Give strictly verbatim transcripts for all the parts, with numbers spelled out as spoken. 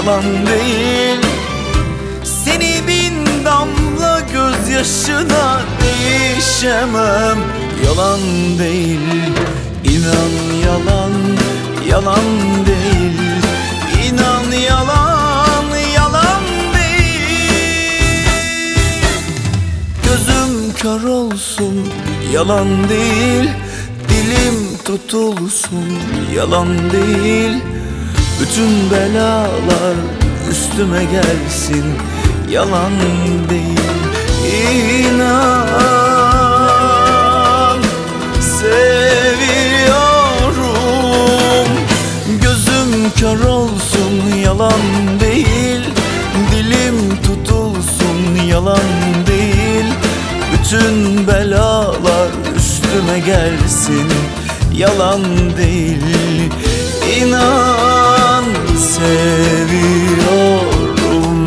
yalan değil. Seni bin damla gözyaşına değişemem, yalan değil. İnan yalan, yalan değil. İnan yalan, yalan değil. Gözüm kör olsun, yalan değil. Dilim tutulsun, yalan değil. Bütün belalar üstüme gelsin, yalan değil. İnan, seviyorum. Gözüm kör olsun, yalan değil. Dilim tutulsun, yalan değil. Bütün belalar üstüme gelsin, yalan değil. İnan, seviyorum.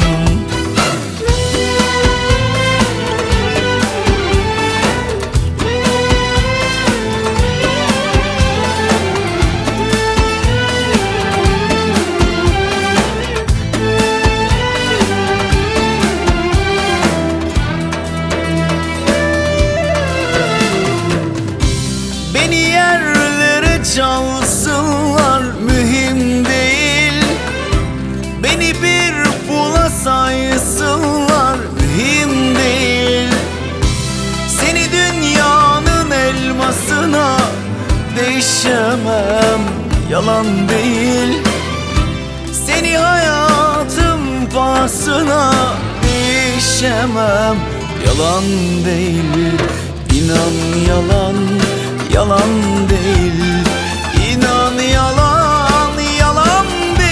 Beni yerlere çalsınlar, mühim değil. Beni bir pula saysınlar, mühim değil. Seni dünyanın elmasına değişemem, yalan değil. Seni hayatım pahasına değişemem, yalan değil. İnan yalan, yalan değil. İnan yalan, yalan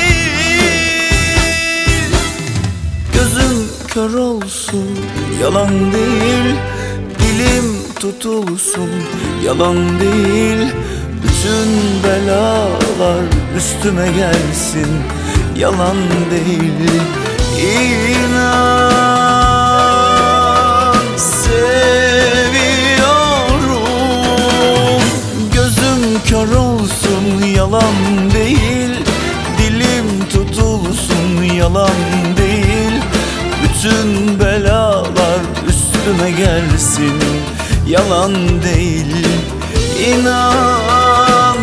değil. Gözüm kör olsun, yalan değil. Dilim tutulsun, yalan değil. Bütün belalar üstüme gelsin, yalan değil. İnan, seviyorum. Gözüm kör olsun, yalan değil. Dilim tutulsun, yalan değil. Bütün belalar üstüme gelsin, yalan değil. İnan,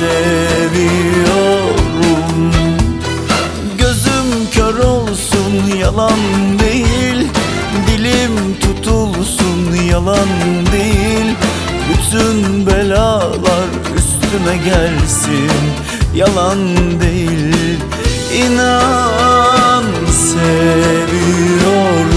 seviyorum. Gözüm kör olsun, yalan değil. Dilim tutulsun, yalan değil. Bütün belalar üstüme gelsin, yalan değil. İnan, seviyorum.